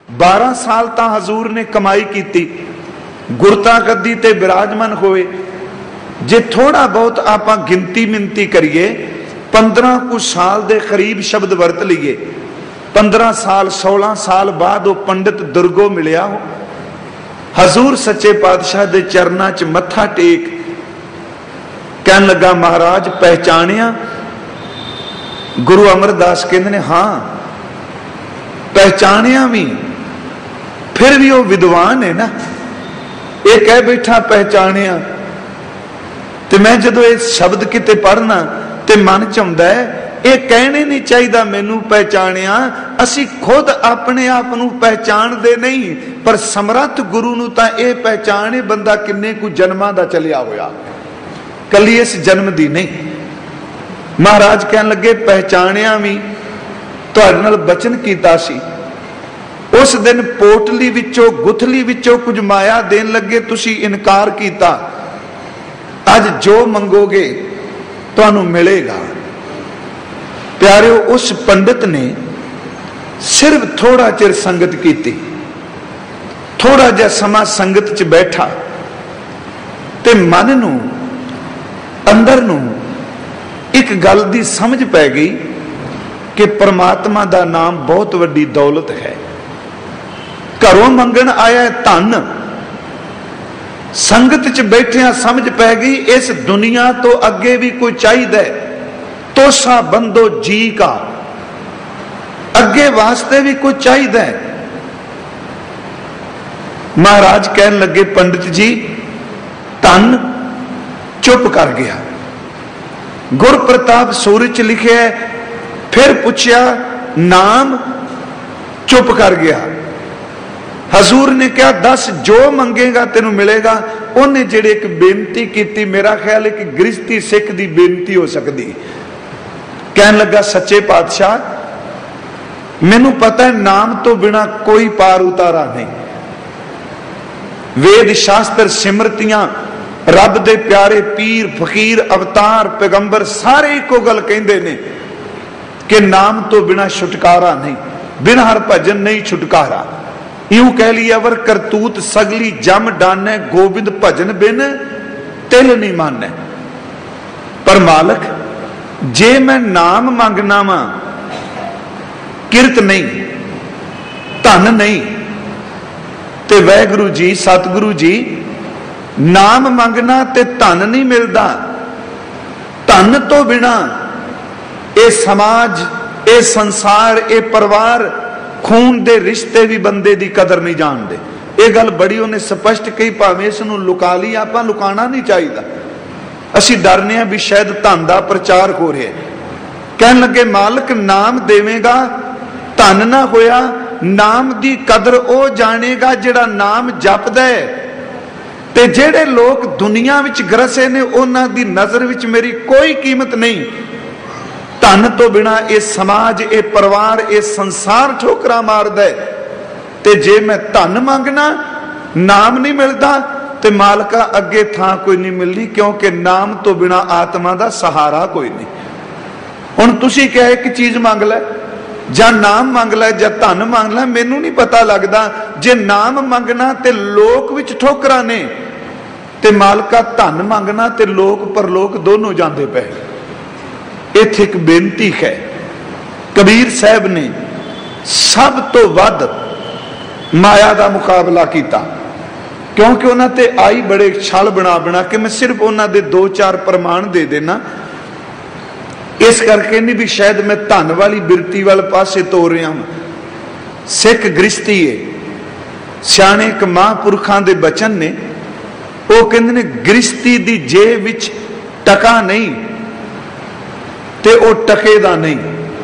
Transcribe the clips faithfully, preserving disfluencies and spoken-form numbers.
बारह साल तो हजूर ने कमाई की, गुरता गद्दी ते विराजमान होए। जे थोड़ा बहुत आप गिनती मिनती करिए, पंद्रह कुछ साल के करीब शब्द वरत लीए। पंद्रह साल सोलह साल बाद वो पंडित दुर्गो मिलिया हो, हजूर सच्चे पातशाह दे चरना च मत्था टेक कहन लगा, महाराज पहचानिया? गुरु अमरदास कहते ने हाँ पहचानिया भी, फिर भी वो विद्वान है ना, ये कह बैठा पहचानिया। ते मैं जदों इस शब्द किते पढ़ना ते मन च आउंदा है, ये कहने नहीं चाहिए मैनू पहचानिया। असी खुद अपने आप नू पहचानते नहीं, पर समर्थ गुरु नू तां ये पहचाने बंदा किन्ने कु जन्मां दा चलिया होया, कली इस जन्म दी नहीं। महाराज कहन लगे पहचानिया भी, तुहाडे नाल बचन कीता सी, उस दिन पोटली विचों गुथली विचों कुछ माया देन लगे, तुसी इनकार कीता। अज जो मंगोगे तुहानू मिलेगा। प्यारिओ, उस पंडित ने सिर्फ थोड़ा चिर संगत की, थोड़ा जिहा समा संगत च बैठा ते मन नू अंदर नू एक गल दी समझ पै गई कि परमात्मा दा नाम बहुत वड्डी दौलत है। घरों मंगण आया धन, संगत च बैठिया समझ पै गई इस दुनिया तो अगे भी कोई चाहिए, तोसा बंदो जी का, अगे वास्ते भी कोई चाहिए। महाराज कहन लगे पंडित जी धन चुप कर गया। गुर प्रताप सूरज च लिखे है, फिर पूछया नाम, चुप कर गया। हजूर ने कहा दस जो मंगेगा तेनू मिलेगा। उन्हें जेड़े एक बेनती की, मेरा ख्याल है कि गृहस्थी सिख दी बेनती हो सकती। कहन लगा सच्चे पातशाह मैनू पता है नाम तो बिना कोई पार उतारा नहीं। वेद शास्त्र सिमरतियां रब दे प्यारे पीर फकीर अवतार पैगंबर सारे एको गल कहंदे ने कि नाम तो बिना छुटकारा नहीं, बिना हर भजन नहीं छुटकारा। यूं कह लिया अवर करतूत सगली जम डाने, गोबिंद भजन बिन तिल नहीं माने। पर मालक जे मैं नाम मंगना वा, किरत नहीं, धन नहीं, ते वाहिगुरु जी सतगुरु जी नाम मंगना ते धन नहीं मिलता। धन तो बिना ये समाज, ये संसार, ये परिवार, खून दे रिश्ते भी बंदे दी कदर नहीं जानते। ये गल बड़ी उन्हें स्पष्ट कही, भावें इसनूं लुका ली, आपां लुकाना नहीं चाहिए। असी डरने भी शायद धन दा प्रचार हो रहा है। कहन लगे मालिक नाम देवेगा, धन ना होया, नाम दी कदर ओ जानेगा जिहड़ा नाम जपदा है। ते जेड़े लोग दुनिया विच ग्रसे ने उन्हां दी नजर विच मेरी कोई कीमत नहीं। धन तो बिना ये समाज, ये परिवार, ये संसार ठोकरा मारदा है। ते जे मैं धन मंगना, नाम नहीं मिलता, ते मालका अगे थां कोई नहीं मिलनी, क्योंकि नाम तो बिना आत्मा दा सहारा कोई नहीं। हुण तुसीं कहे एक चीज मंग लै, जां नाम मंग लै, जां धन मंग लै, मैनू नहीं पता लगता। जे नाम मंगना ते लोक विच ठोकरा ने, ते मालका धन मंगना ते लोक परलोक दोनों जांदे पे। इत्थे एक बेनती है, कबीर साहब ने सब तो वध माया का मुकाबला किया, क्योंकि उन्होंने ते आई बड़े छल बना बना के, मैं सिर्फ उन्होंने दो चार प्रमाण दे देना। इस करके नहीं भी शायद मैं धन वाली बिरती वाले पासे तोड़ रहा हूं। सिख गृहस्थी है, सियाणे एक महापुरखों के बचन ने, वो कहते ने गृहस्थी दी जेब विच टका नहीं ते ओ टके दा नहीं।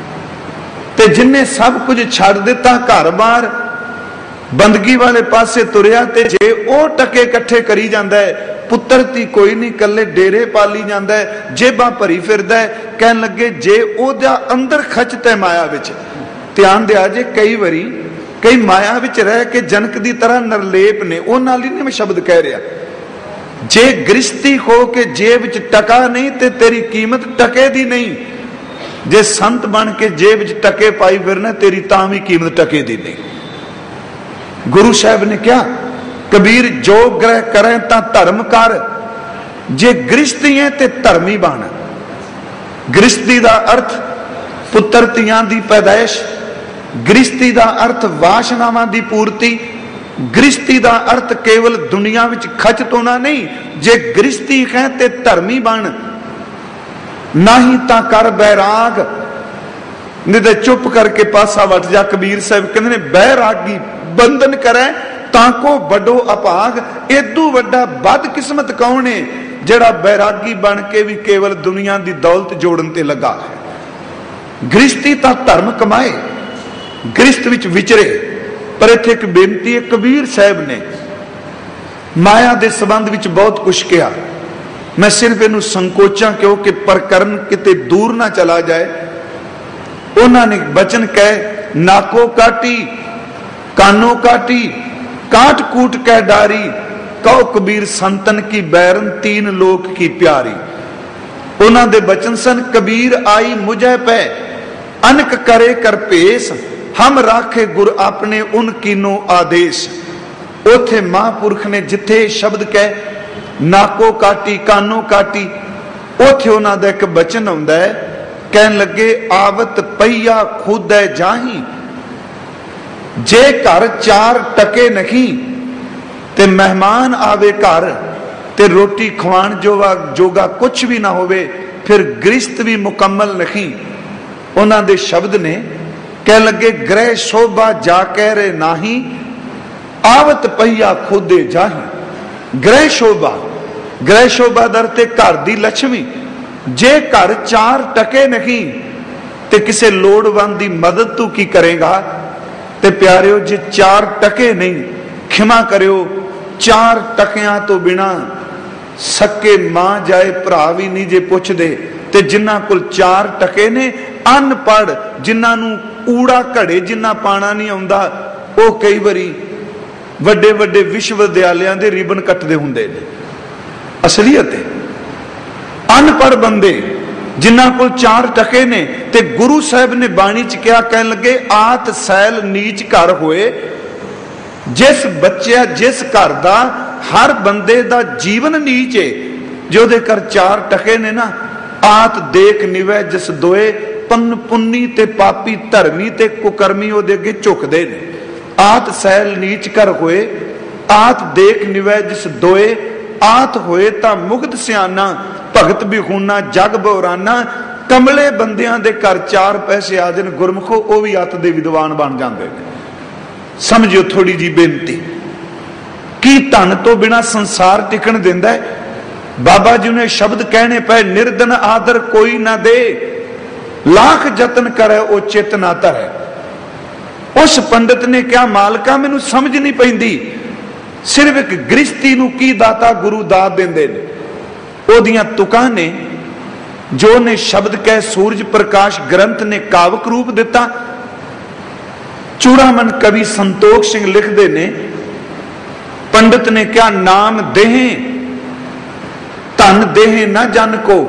ते जिन्हें सब कुछ छड़ दिता, घर बार बंदगी वाले पासे तुरिया, ते जे ओ टके इकट्ठे करी जांदा है, पुत्र धी कोई नहीं, कल्ले डेरे पाली जांदा है, जेबां भरी फिरदा है। कहन लगे जे ओदा अंदर खचता है माया विच, ध्यान दिया जे कई बारी कई माया विच रह के जनक दी तरह निर्लेप ने, उह नाल ही नहीं मैं शब्द कह रहा। जे गृहस्थी हो के जेब च टका नहीं ते तेरी कीमत टके दी नहीं। जे संत बन के जेब च टके पाई फिरना, तेरी तां भी कीमत टके दी नहीं। गुरु साहब ने क्या, कबीर जो ग्रह करें ता धर्म कर, जे गृहस्थी है ते धर्मी बन। गृहस्थी का अर्थ पुत्र तियां दी पैदाइश, गृहस्थी का अर्थ वासनावां दी पूर्ति, गृहस्थी का अर्थ केवल दुनिया विच खचत होना नहीं। जे गृहस्थी है ते धर्मी बन, नहीं ता कर बैराग, नहीं तो चुप करके पासा वट जा। कबीर साहब कहते ने बैरागी बंधन करे ताको बड़ो अभाग। एदू वड्डा बदकिस्मत कौन है जेड़ा बैरागी बन के भी केवल दुनिया की दौलत जोड़न ते लगा है। गृहस्थी ता धर्म कमाए, गृहस्थ विच विचरे। पर इत्थे एक बेनती है, कबीर साहब ने माया के संबंध विच बहुत कुछ कहा। मैं सिर्फ इनू संकोचा क्योंकि प्रकरण किते दूर ना चला जाए। उन्होंने बचन कह, नाको काटी कानो काटी काट कूट कह डारी, कहो कबीर संतन की बैरन तीन लोक की प्यारी। उन्होंने बचन सन, कबीर आई मुझे पै अनक करे कर पेश, हम राखे गुर अपने उन कीनो आदेश। उथे महापुरख ने जिथे शब्द कह नाको काटी कानो काटी, उथे उन्होंने एक बचन आउंदा है, कहन लगे आवत पहिया खुदै जाही, जे घर चार टके नहीं ते मेहमान आवे घर ते रोटी खवाण जोगा जोगा कुछ भी ना होवे, फिर गृहस्थ भी मुकम्मल नहीं। उन्होंने शब्द ने कह लगे ग्रह शोभा जा कह रहे नाही, आवत पहिया खुदे जाही। ग्रह शोभा, ग्रह शोभा दरते घर दी लक्ष्मी। जे घर चार टके नहीं ते किसे लोड़वंद दी मदद तू की करेगा। ते प्यारियो जे चार टके नहीं, खिमा करियो, चार टकियां तो बिना सके मां जाए भरा भी नहीं जे पुछदे। ते जिन्ना कोल चार टके ने, अनपढ़ जिन्ना नू ऊड़ा घड़े जिन्ना पाना नहीं आउंदा, वो कई बारी वड्डे वड्डे विश्वविद्यालयां दे रिबन कटदे हुंदे ने। असलीयत है अनपढ़ बंदे जिन्ना कोल चार टके ने। ते गुरु साहब ने बाणी च क्या कहन लगे, आत सैल नीच घर होए। जिस बच्चा जिस घर दा हर बंदे दा जीवन नीच है, जो दे कर चार टके ने ना, आत देख निवै जिस दोए, पन पुन्नी ते पापी धर्मी ते कुकर्मी ओदे अगे झुकदे ने। आत सैल नीच घर होए, आत देख निवै जिस दोए, आत होए ता मुगत सियाना, भगत बिखूना जग बोराना। कमले बंदियां दे घर चार पैसे आ जान गुरमुखो, वो भी अत दे विद्वान बन जाते हैं। समझियो थोड़ी जी बेनती, की धन तो बिना संसार टिकन देंदा है। बाबा जी ने शब्द कहने पे, निर्धन आदर कोई ना दे, लाख जतन करे वो चित ना धरे। उस पंडित ने क्या, मालका मैनू समझ नहीं पैंदी, सिर्फ एक गृहस्थी नू की दाता गुरु दात देंदे ने। ओदियां तुकां ने जो ने शब्द कह सूरज प्रकाश ग्रंथ ने कावक रूप दिता। चूड़ामन कवि संतोख सिंह लिखते ने, पंडित ने क्या, नाम देहे धन देहे ना जन को,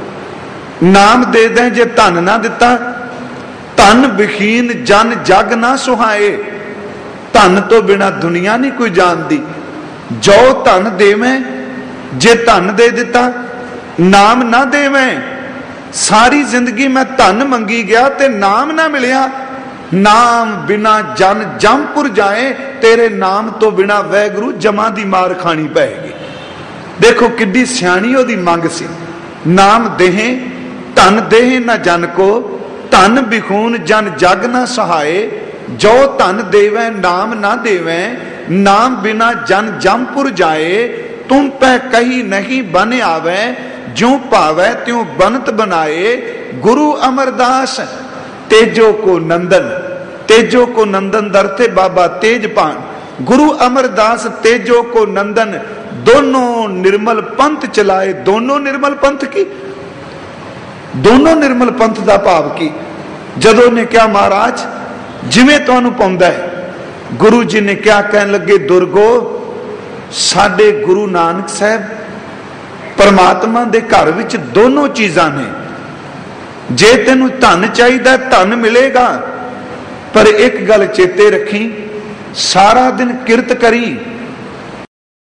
नाम दे दें जे धन ना दिता, धन विहीन जन जग ना सुहाए। धन तो बिना दुनिया नहीं कोई जानती। जो धन देवें जे धन दे दिता, नाम ना देवें, सारी जिंदगी मैं धन मंगी गया ते नाम ना मिलिया। नाम बिना जन जमपुर जाए, तेरे नाम तो बिना वैगुरु जमा दी मार खानी पैगी। देखो किड्डी सियाणी ओदी मंग सी। नाम देहे धन देहे ना जन को, धन बिखून जन जग ना सहाए। जो धन देवे नाम ना देवे, नाम बिना जन जमपुर जाए। तुम पे कही नहीं बन आवे, जो पावे त्यों बनत बनाए। गुरु अमरदास तेजो को नंदन, तेजो को नंदन दरते बाबा तेजपान। गुरु अमरदास तेजो को नंदन, दोनों निर्मल पंथ चलाए। दोनों निर्मल पंथ की, दोनों निर्मल पंथ का भाव की। जदों ने क्या महाराज जिवें तुहानू पाउंदा है, गुरु जी ने क्या कहन लगे, दुर्गो साडे गुरु नानक साहब परमात्मा दे घर विच दोनों चीजां ने। जे तेनू धन चाहिदा धन मिलेगा, पर एक गल चेते रखी, ਸਾਰਾ ਦਿਨ ਕਿਰਤ ਕਰੀ